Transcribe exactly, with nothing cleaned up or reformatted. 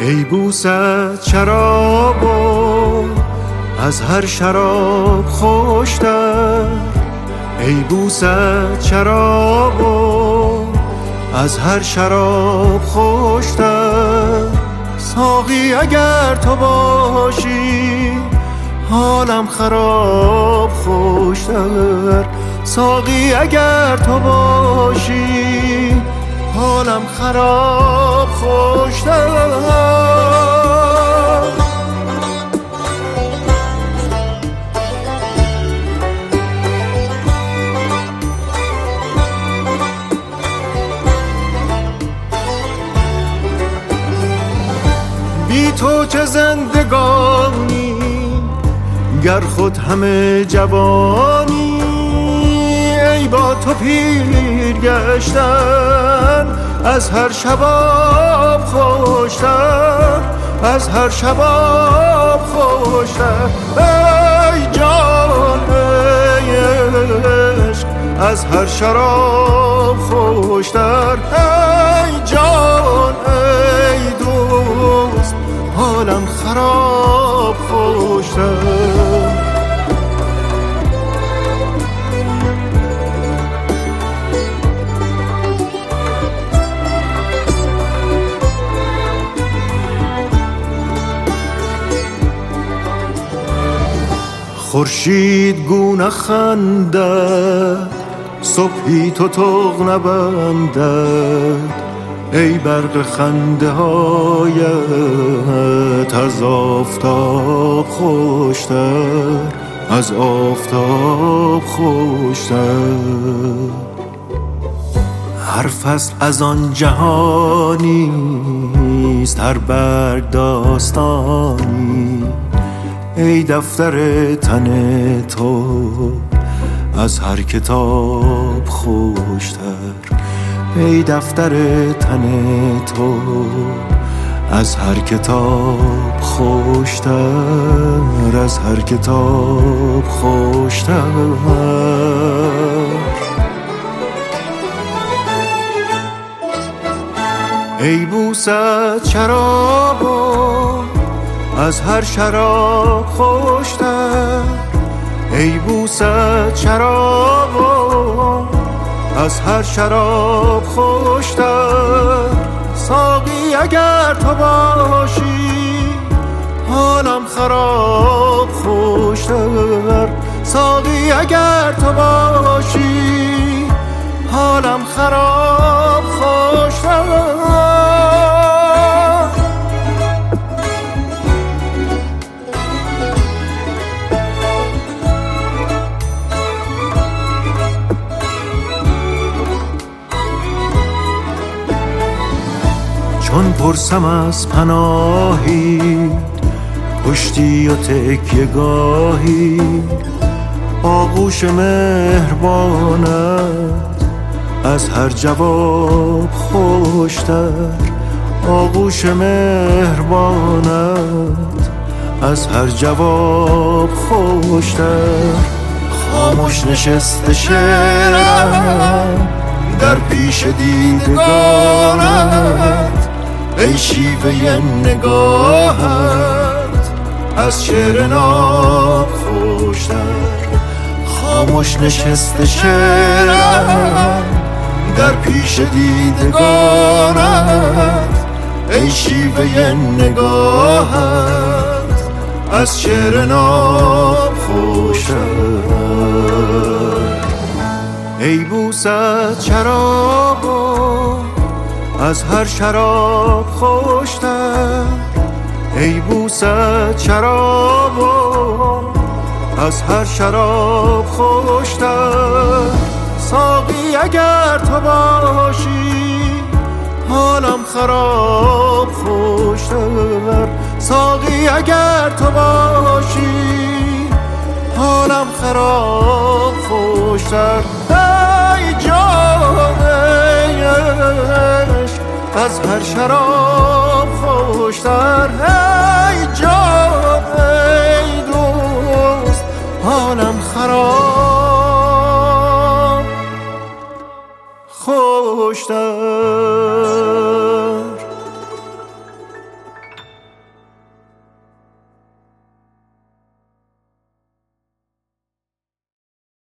ای بوسه شرابو از هر شراب خوشتر، ای بوسه شرابو از هر شراب خوشتر. ساقی اگر تو باشی حالم خراب خوشتر، ساقی اگر تو باشی حالم خراب خوشتر. بی تو چه زندگانی گر خود همه جوانی، ای با تو پیر گشتن از هر شباب خوشتر، از هر شباب خوشتر. ای جان ای عشق از هر شراب خوشتر، ای جان ای دوست حالم خراب خوشتر. خورشید گونه خندد صبحی تو طوق نبندد، ای برق خنده هایت از آفتاب خوشتر، از آفتاب خوشتر. هر فصل از آن جهانیست، هر برگ داستانی، ای دفتر تن تو از هر کتاب خوشتر، ای دفتر تن تو از هر کتاب خوشتر، از هر کتاب خوشتر. ای بوسه شرابو از هر شراب خوشتر، ای بوسه شرابو از هر شراب خوشتر. ساقی اگر تو باشی حالم خراب خوشتر، ساقی اگر تو باشی حالم خراب خوشتر. چون پرسم از پناهی پشتی و تکیه گاهی، آغوش مهربانت از هر جواب خوشتر، آغوش مهربانت از هر جواب خوشتر. خاموش نشسته شعرم در پیش دیدگانت، ای شیوه نگاهت از شعر ناب خوشتر. خاموش نشسته شعرم در پیش دیدگانت، ای شیوه نگاهت از شعر ناب خوشتر. ای بوسه شرابو از هر شراب خوشتر، ای بوسه شرابو از هر شراب خوشتر. ساقی اگر تو باشی حالم خراب خوشتر، ساقی اگر تو باشی حالم خراب خوشتر. ای جان ای عشق از هر شراب خوشتر، ای جان ای دوست حالم خراب خوشتر.